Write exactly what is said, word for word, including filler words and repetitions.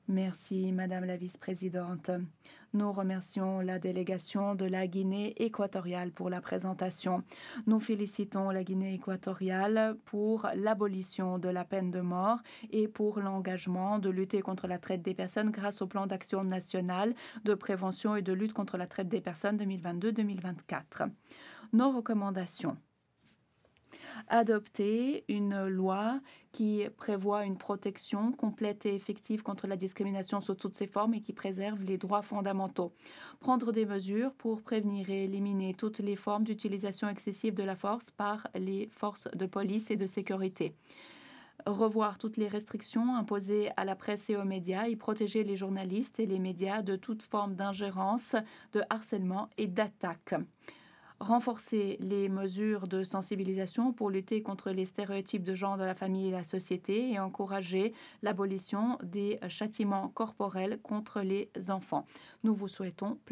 Merci, Madame la vice-présidente. Nous remercions la délégation de la Guinée équatoriale pour la présentation. Nous félicitons la Guinée équatoriale pour l'abolition de la peine de mort et pour l'engagement de lutter contre la traite des personnes grâce au plan d'action national de prévention et de lutte contre la traite des personnes deux mille vingt-deux deux mille vingt-quatre. Nos recommandations. Adopter une loi qui prévoit une protection complète et effective contre la discrimination sous toutes ses formes et qui préserve les droits fondamentaux. Prendre des mesures pour prévenir et éliminer toutes les formes d'utilisation excessive de la force par les forces de police et de sécurité. Revoir toutes les restrictions imposées à la presse et aux médias et protéger les journalistes et les médias de toute forme d'ingérence, de harcèlement et d'attaque. Renforcer les mesures de sensibilisation pour lutter contre les stéréotypes de genre dans la famille et la société et encourager l'abolition des châtiments corporels contre les enfants. Nous vous souhaitons plein